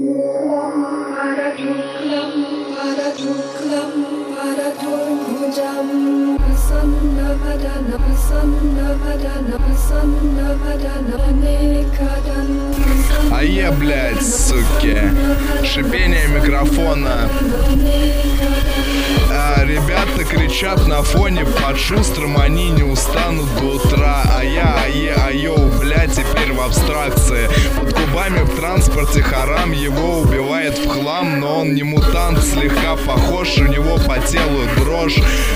Блядь, суки. Шипение микрофона. Ребята кричат на фоне под шустрым, они не устанут до утра. А я, айоу, блядь, теперь в абстракции. Под кубами в транспорте харам, его убивает в хлам. Но он не мутант, слегка похож, у него по телу дрожь.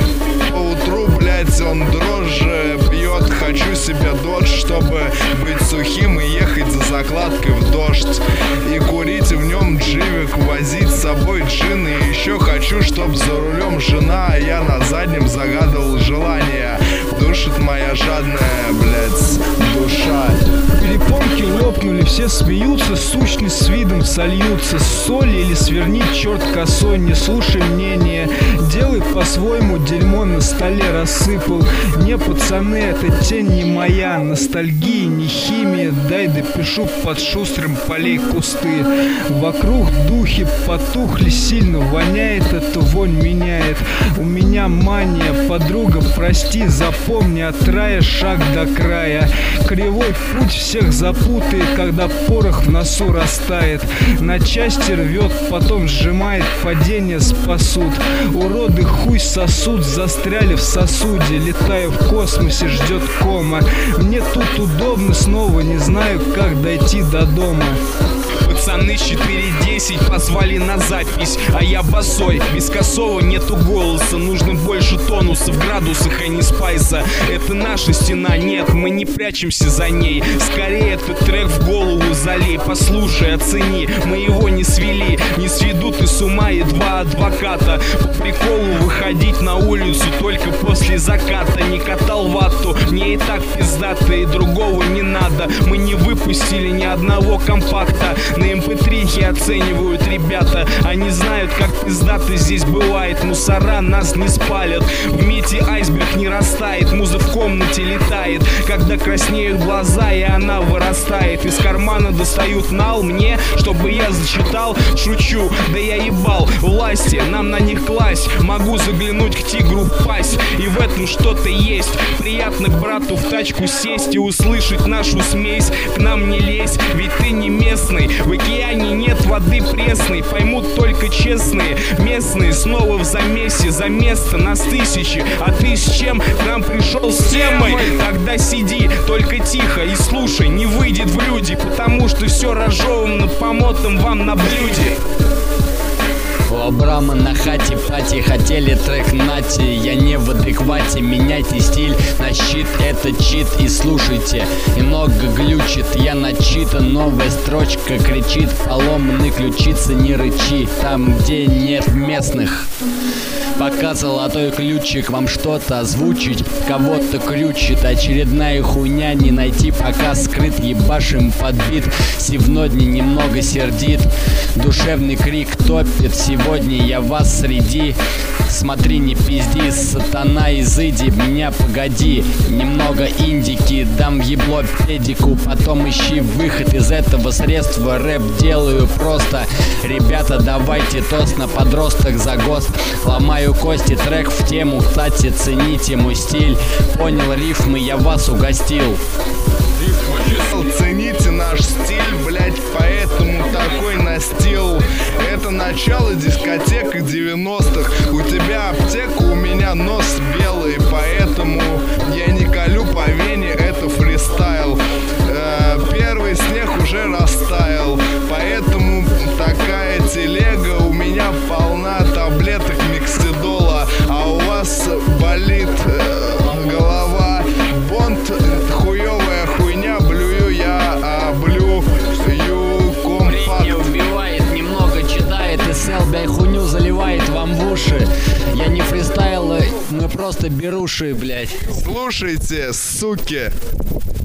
По утру, блядь, он дрожжи пьет. Хочу себе додж, чтобы быть сухим и ехать за закладкой в дождь. И курить в нем дживик, возить с собой джин. И еще хочу, чтоб за рулем жена, а я на заднем загадывал желание. Душит моя жадная, блядь, душа. Перепонки лопнули, все смеются, сущность с видом сольются. Соли или свернить черт косой, не слушай мнения. Делай по-своему, дерьмо на столе рассыпал. Не, пацаны, эта тень не моя. Ностальгия, не химия, дай допишу под шустрым полей кусты. Вокруг духи потухли, сильно воняет, эта вонь меняет. У меня мания, подруга, прости, запомни, от рая шаг до края. Кривой путь всех запутает, когда порох в носу растает. На части рвет, потом сжимает, падение спасут. Уроды хуй сосут, застряли в сосуде. Летаю в космосе, ждет кома. Мне тут удобно, снова не знаю, как дойти до дома. Пацаны с 4.10 позвали на запись, а я босой, без косого нету голоса. Нужно больше тонуса в градусах, а не спайса. Это наша стена, нет, мы не прячемся за ней. Скорее этот трек в голову залей. Послушай, оцени, мы его не свели. Не сведут и с ума и два адвоката. По приколу выходить на улицу только после заката. Не катал вату, мне и так пиздато, и другого не надо. Мы не выпустили ни одного компакта. На MP3 оценивают ребята. Они знают, как пиздато здесь бывает. Мусора нас не спалят. В мете айсберг не растает. Муза в комнате летает. Когда краснеют глаза, и она вырастает. Из кармана достают нал мне, чтобы я зачитал. Шучу, да я ебал власти, нам на них класть. Могу заглянуть к тигру в пасть, и в этом что-то есть. Приятно к брату в тачку сесть и услышать нашу смесь. К нам не лезь, ведь ты не местный. В океане нет воды пресной, поймут только честные. Местные снова в замесе, за место нас тысячи. А ты с чем к нам пришел? С темой. Тогда сиди, только тихо и слушай, не выйдет в люди, потому что все разжевано помотом вам на блюде. У Абрама на хате пати, хотели трек нати. Я не в адеквате, меняйте стиль на щит. Это чит и слушайте, немного глючит. Я начитан, новая строчка кричит. Поломаны ключицы, не рычи. Там, где нет местных, пока золотой ключик вам что-то озвучить. Кого-то крючит, очередная хуйня не найти. Пока скрыт, ебашим подбит. Севнодни немного сердит, душевный крик топит. Сегодня я вас среди. Смотри, не пизди, сатана, изыди. Меня погоди, немного индики. Дам в ебло педику, потом ищи выход из этого средства. Рэп делаю просто. Ребята, давайте тост на подросток за ГОСТ. Ломаю кости, трек в тему. Кстати, цените мой стиль. Понял рифмы, я вас угостил. Цените наш стиль, блять, поэтому такой настил. Это начало дискотек 90-х. У тебя аптека, у меня нос белый, поэтому я не колю по вене, это фристайл. Первый снег уже растаял, поэтому такая телега у меня полна таблеток миксидола. А у вас болит голова, бонт, хуёвая хуйня, блюю я, блюю компакт. Не убивает, немного читает и селбей хуйню заливает вам в уши. Я не фристайлы, мы просто беруши, блядь. Слушайте, суки.